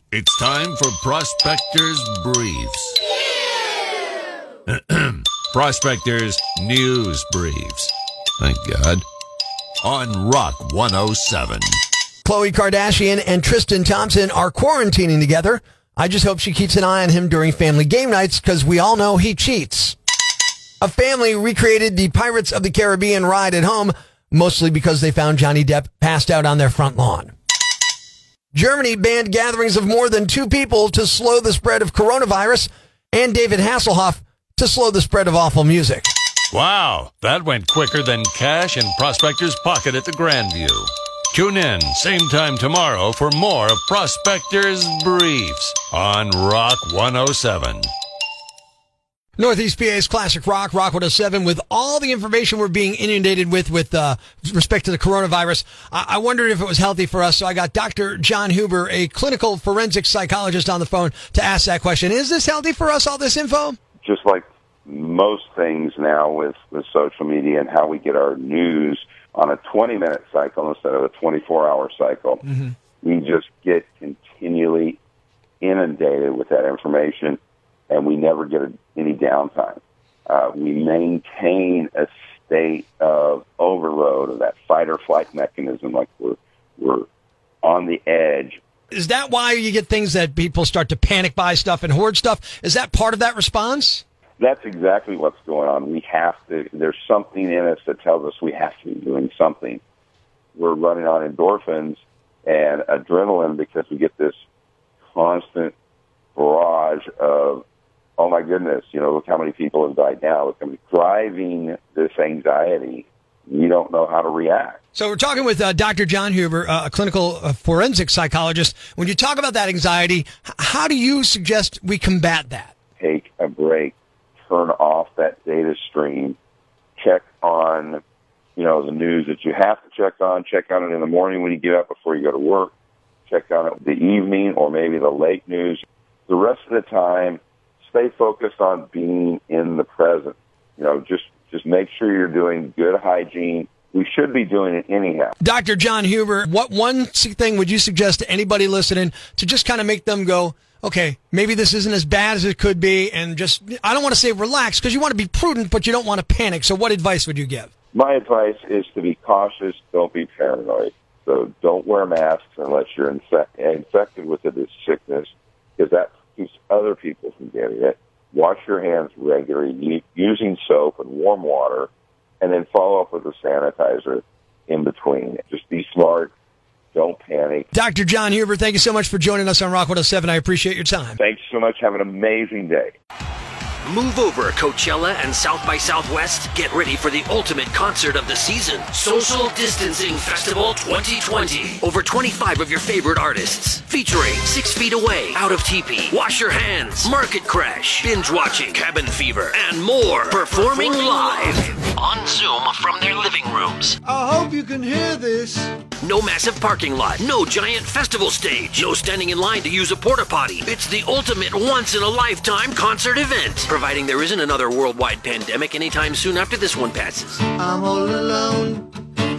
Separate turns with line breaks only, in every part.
It's time for Prospectors Briefs. Prospectors News Briefs. Thank God. On Rock 107.
Khloe Kardashian and Tristan Thompson are quarantining together. I just hope she keeps an eye on him during family game nights because we all know he cheats. A family recreated the Pirates of the Caribbean ride at home, mostly because they found Johnny Depp passed out on their front lawn. Germany banned gatherings of more than 2 people to slow the spread of coronavirus, and David Hasselhoff to slow the spread of awful music.
Wow, that went quicker than cash in Prospector's pocket at the Grandview. Tune in, same time tomorrow for more of Prospector's Briefs on Rock 107.
Northeast PA's Classic Rock, Rock 107, with all the information we're being inundated with respect to the coronavirus. I wondered if it was healthy for us, so I got Dr. John Huber, a clinical forensic psychologist, on the phone to ask that question. Is this healthy for us, all this info?
Just like most things now with social media and how we get our news on a 20-minute cycle instead of a 24-hour cycle, we just get continually inundated with that information, and we never get any downtime. We maintain a state of overload of that fight or flight mechanism, like we're on the edge.
Is that why you get things that people start to panic buy stuff and hoard stuff? Is that part of that response?
That's exactly what's going on. We have to, there's something in us that tells us we have to be doing something. We're running on endorphins and adrenaline because we get this constant barrage of, oh my goodness, look how many people have died now. Look how many, driving this anxiety. You don't know how to react.
So we're talking with Dr. John Huber, a clinical forensic psychologist. When you talk about that anxiety, how do you suggest we combat that?
Take a break. Turn off that data stream. Check on, the news that you have to check on. Check on it in the morning when you get up before you go to work. Check on it the evening or maybe the late news. The rest of the time, stay focused on being in the present. Just make sure you're doing good hygiene. We should be doing it anyhow. Dr.
John Huber, what one thing would you suggest to anybody listening to just kind of make them go, okay, maybe this isn't as bad as it could be, and just, I don't want to say relax, because you want to be prudent, but you don't want to panic. So what advice would you give?
My advice is to be cautious. Don't be paranoid. So don't wear masks unless you're infected with this sickness, because that keeps other people from getting it. Wash your hands regularly using soap and warm water, and then follow up with a sanitizer in between. Just be smart. Don't panic.
Dr. John Huber, thank you so much for joining us on Rock 107. I appreciate your time.
Thanks so much. Have an amazing day.
Move over, Coachella and South by Southwest. Get ready for the ultimate concert of the season. Social Distancing Festival 2020. Over 25 of your favorite artists. Featuring 6 Feet Away, Out of Teepee, Wash Your Hands, Market Crash, Binge Watching, Cabin Fever, and more. Performing live on Zoom from their living rooms.
I hope you can hear this.
No massive parking lot, no giant festival stage, no standing in line to use a porta potty. It's the ultimate once-in-a-lifetime concert event, providing there isn't another worldwide pandemic anytime soon after this one passes.
I'm all alone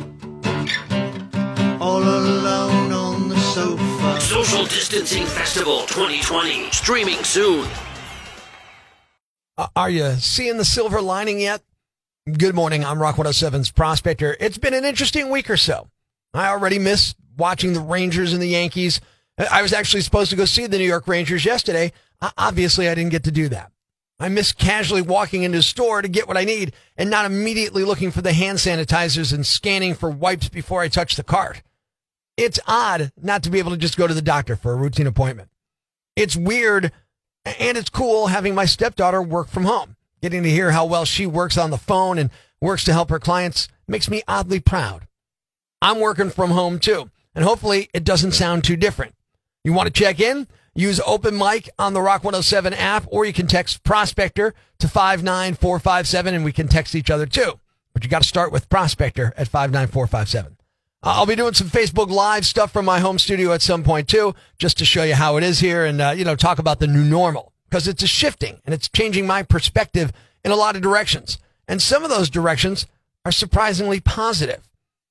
on the sofa.
Social Distancing Festival 2020, streaming soon.
Are you seeing the silver lining yet? Good morning, I'm Rock 107's Prospector. It's been an interesting week or so. I already miss watching the Rangers and the Yankees. I was actually supposed to go see the New York Rangers yesterday. Obviously, I didn't get to do that. I miss casually walking into a store to get what I need and not immediately looking for the hand sanitizers and scanning for wipes before I touch the cart. It's odd not to be able to just go to the doctor for a routine appointment. It's weird, and it's cool having my stepdaughter work from home. Getting to hear how well she works on the phone and works to help her clients makes me oddly proud. I'm working from home too, and hopefully it doesn't sound too different. You want to check in? Use Open Mic on the Rock 107 app, or you can text Prospector to 59457, and we can text each other too. But you got to start with Prospector at 59457. I'll be doing some Facebook Live stuff from my home studio at some point too, just to show you how it is here and, talk about the new normal, because it's a shifting and it's changing my perspective in a lot of directions. And some of those directions are surprisingly positive.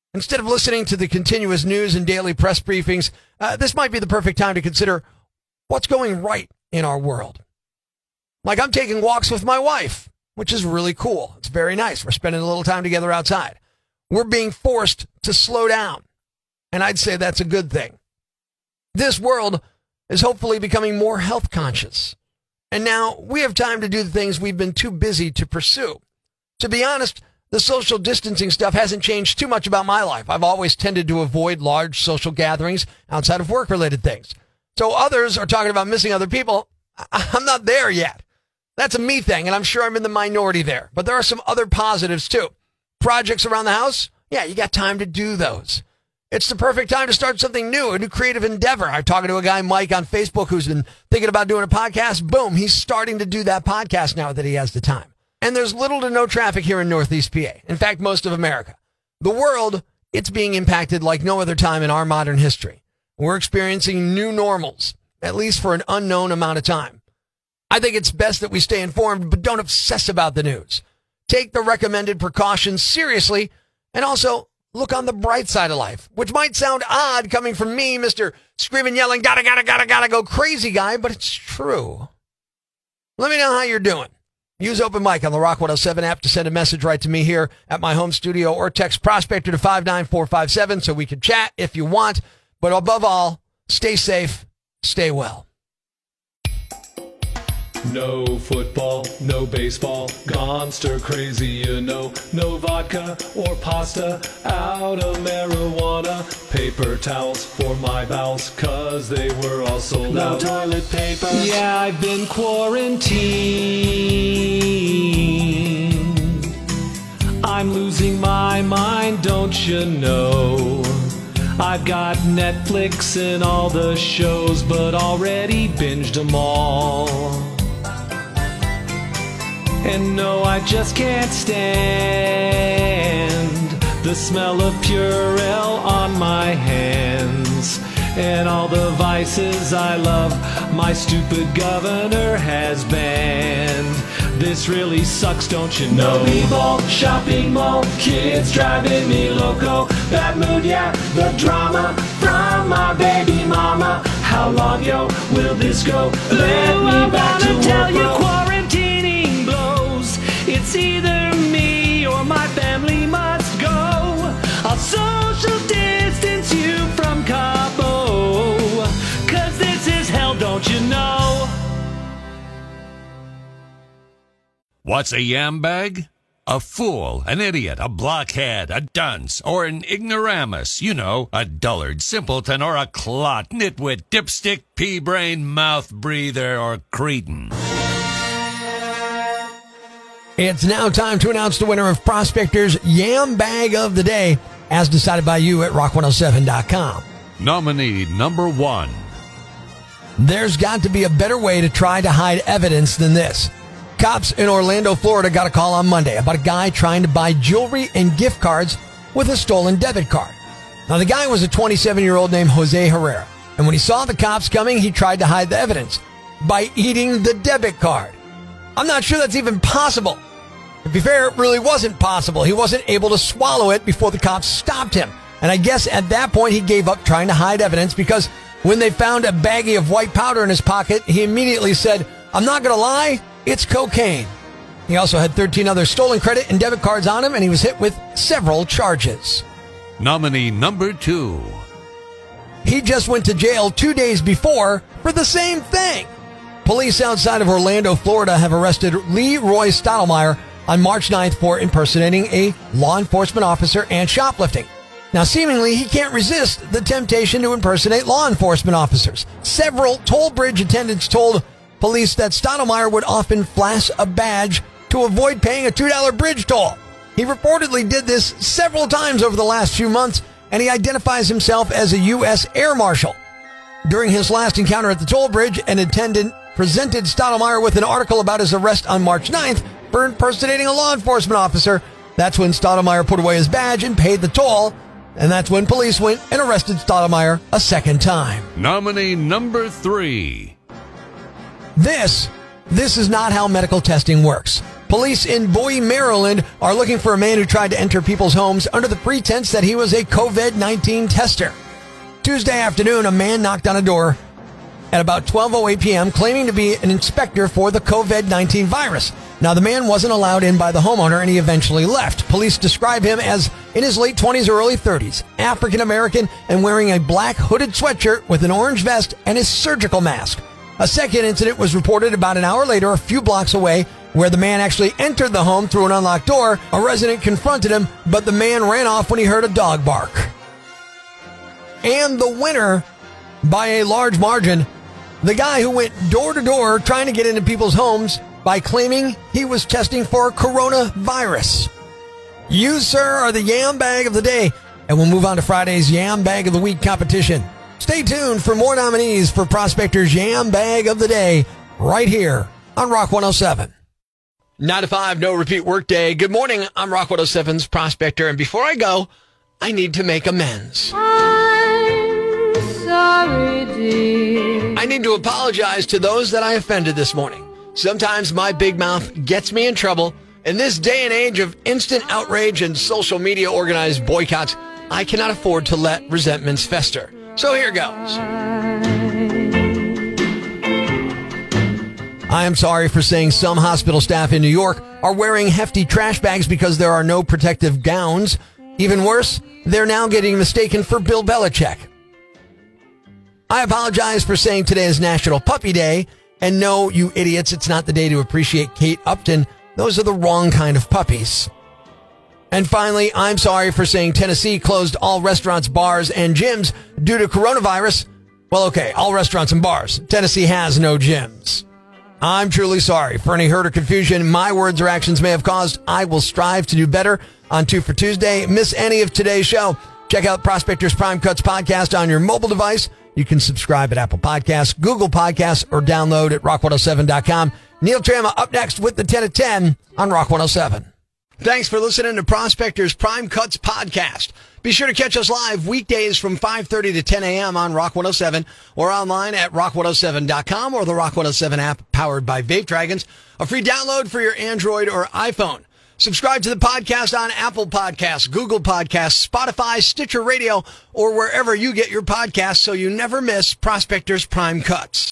Instead of listening to the continuous news and daily press briefings, this might be the perfect time to consider what's going right in our world. Like, I'm taking walks with my wife, which is really cool. It's very nice. We're spending a little time together outside. We're being forced to slow down, and I'd say that's a good thing. This world is hopefully becoming more health conscious, and now we have time to do the things we've been too busy to pursue. To be honest, the social distancing stuff hasn't changed too much about my life. I've always tended to avoid large social gatherings outside of work-related things. So others are talking about missing other people. I'm not there yet. That's a me thing, and I'm sure I'm in the minority there. But there are some other positives, too. Projects around the house? Yeah, you got time to do those. It's the perfect time to start something new, a new creative endeavor. I'm talking to a guy, Mike, on Facebook, who's been thinking about doing a podcast. Boom, he's starting to do that podcast now that he has the time. And there's little to no traffic here in Northeast PA. In fact, most of America. The world, it's being impacted like no other time in our modern history. We're experiencing new normals, at least for an unknown amount of time. I think it's best that we stay informed, but don't obsess about the news. Take the recommended precautions seriously, and also look on the bright side of life, which might sound odd coming from me, Mr. Screaming, yelling, gotta go crazy guy, but it's true. Let me know how you're doing. Use Open Mic on the Rock 107 app to send a message right to me here at my home studio, or text Prospector to 59457 so we can chat if you want. But above all, stay safe, stay well.
No football, no baseball, gone stir crazy, you know. No vodka or pasta, out of marijuana. Paper towels for my bowels, 'cause they were all sold out. No toilet paper. Yeah, I've been quarantined. I'm losing my mind, don't you know? I've got Netflix and all the shows, but already binged them all. And no, I just can't stand the smell of Purell on my hands. And all the vices I love, my stupid governor has banned. This really sucks, don't you know? No b-ball, shopping mall, kids driving me loco. Bad mood, yeah, the drama from my baby mama. How long, yo, will this go? Let me back to work, bro. Quarantining blows. It's either me or my family must go. I'll social distance you from Cabo, 'cause this is hell, don't you know?
What's a yam bag? A fool, an idiot, a blockhead, a dunce, or an ignoramus. You know, a dullard, simpleton, or a clot, nitwit, dipstick, pea-brain, mouth breather, or cretin.
It's now time to announce the winner of Prospector's Yam Bag of the Day, as decided by you at rock107.com.
Nominee number 1.
There's got to be a better way to try to hide evidence than this. Cops in Orlando, Florida got a call on Monday about a guy trying to buy jewelry and gift cards with a stolen debit card. Now, the guy was a 27-year-old named Jose Herrera, and when he saw the cops coming, he tried to hide the evidence by eating the debit card. I'm not sure that's even possible. To be fair, it really wasn't possible. He wasn't able to swallow it before the cops stopped him. And I guess at that point, he gave up trying to hide evidence, because when they found a baggie of white powder in his pocket, he immediately said, "I'm not going to lie, it's cocaine." He also had 13 other stolen credit and debit cards on him, and he was hit with several charges.
Nominee number 2.
He just went to jail 2 days before for the same thing. Police outside of Orlando, Florida have arrested Leroy Stottlemyre on March 9th for impersonating a law enforcement officer and shoplifting. Now, seemingly, he can't resist the temptation to impersonate law enforcement officers. Several toll bridge attendants told police that Stottlemyre would often flash a badge to avoid paying a $2 bridge toll. He reportedly did this several times over the last few months, and he identifies himself as a U.S. Air Marshal. During his last encounter at the toll bridge, an attendant presented Stottlemyre with an article about his arrest on March 9th for impersonating a law enforcement officer. That's when Stottlemyre put away his badge and paid the toll, and that's when police went and arrested Stottlemyre a second time.
Nominee number 3.
This is not how medical testing works. Police in Bowie, Maryland are looking for a man who tried to enter people's homes under the pretense that he was a COVID-19 tester. Tuesday afternoon, a man knocked on a door at about 12:08 p.m. claiming to be an inspector for the COVID-19 virus. Now, the man wasn't allowed in by the homeowner, and he eventually left. Police describe him as in his late 20s or early 30s, African-American, and wearing a black hooded sweatshirt with an orange vest and his surgical mask. A second incident was reported about an hour later, a few blocks away, where the man actually entered the home through an unlocked door. A resident confronted him, but the man ran off when he heard a dog bark. And the winner, by a large margin, the guy who went door to door trying to get into people's homes by claiming he was testing for coronavirus. You, sir, are the Yam Bag of the Day, and we'll move on to Friday's Yam Bag of the Week competition. Stay tuned for more nominees for Prospector's Yam Bag of the Day right here on Rock 107. 9 to 5, no repeat workday. Good morning, I'm Rock 107's Prospector, and before I go, I need to make amends.
I'm sorry, dear.
I need to apologize to those that I offended this morning. Sometimes my big mouth gets me in trouble. In this day and age of instant outrage and social media organized boycotts, I cannot afford to let resentments fester. So here goes. I am sorry for saying some hospital staff in New York are wearing hefty trash bags because there are no protective gowns. Even worse, they're now getting mistaken for Bill Belichick. I apologize for saying today is National Puppy Day. And no, you idiots, it's not the day to appreciate Kate Upton. Those are the wrong kind of puppies. And finally, I'm sorry for saying Tennessee closed all restaurants, bars, and gyms due to coronavirus. Well, okay, all restaurants and bars. Tennessee has no gyms. I'm truly sorry for any hurt or confusion my words or actions may have caused. I will strive to do better on 2 for Tuesday. Miss any of today's show? Check out Prospector's Prime Cuts podcast on your mobile device. You can subscribe at Apple Podcasts, Google Podcasts, or download at rock107.com. Neil Trama up next with the 10 at 10 on Rock 107. Thanks for listening to Prospector's Prime Cuts podcast. Be sure to catch us live weekdays from 5:30 to 10 a.m. on Rock 107 or online at rock107.com or the Rock 107 app powered by Vape Dragons. A free download for your Android or iPhone. Subscribe to the podcast on Apple Podcasts, Google Podcasts, Spotify, Stitcher Radio, or wherever you get your podcasts so you never miss Prospector's Prime Cuts.